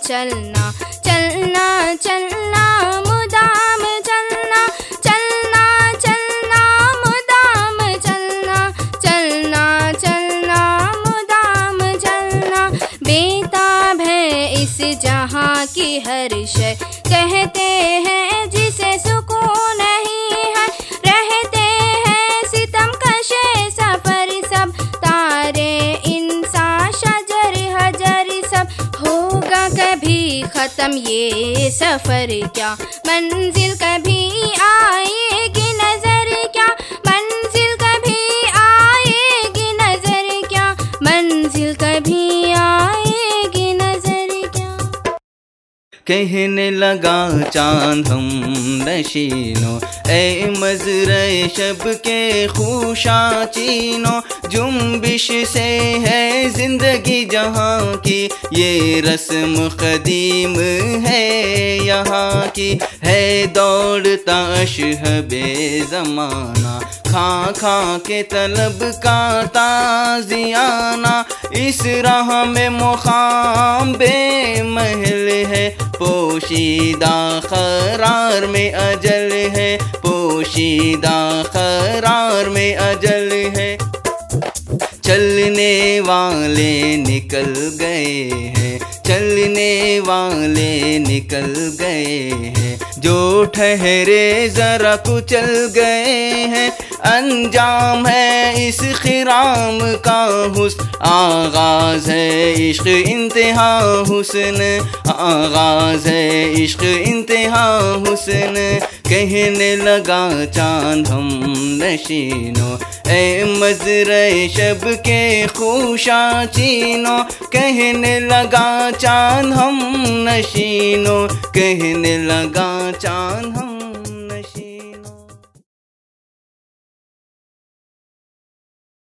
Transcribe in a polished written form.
चलना, चलना चलना मुदाम चलना, चलना चलना मुदाम चलना, चलना चलना मुदाम चलना। बेताब है इस जहाँ की हर शय, कहते हैं जिसे सुकून नहीं है। रहते हैं सितम कशे सफर सब, तारे इंसान शजर हजर सब। होगा कभी खत्म ये सफर क्या, मंजिल कभी आएगी नजर क्या, मंजिल कभी आएगी नजर क्या, मंजिल कभी आएगी नजर क्या। कहने लगा चांद हम नशीनो, ए मज़रे शब के खुशा चीनो। जुम्बिश से है ज़िंदगी जहाँ की, ये रस्म क़दीम है यहाँ की। है दौड़ता अशहबे ज़माना, खा खा के तलब का ताज़ियाना। इस राह में मुक़ाम बेमहल है, पोशीदा क़रार में अजल है, पोशीदा क़रार में अजल है। चलने वाले निकल गए हैं, चलने वाले निकल गए हैं। जो ठहरे ज़रा कुचल गए हैं, अंजाम है इस ख़िराम का हुस्न। आगाज़ है इश्क़ इंतहा हुस्न, आगाज़ है इश्क़ इंतहा हुस्न। कहने लगा चांद हम नशीनो, ए मज़रे शब के खुशा चीनो। कहने लगा चांद हम नशीनो, कहने लगा चांद हम